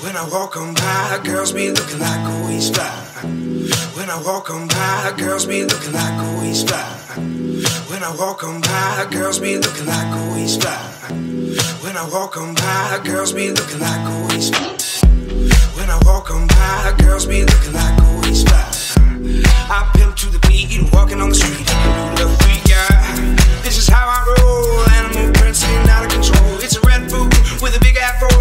When I walk on by, girls be looking like always fly. When I walk on by, girls be looking like always fly. When I walk on by, girls be looking like always fly. When I walk on by, girls be looking like always fly. When I walk on by, girls be looking like always fly. I pimp to the beat, walking on the street, the freak, yeah. This is how I roll, animal prince, out of control. It's a red food with a big afro.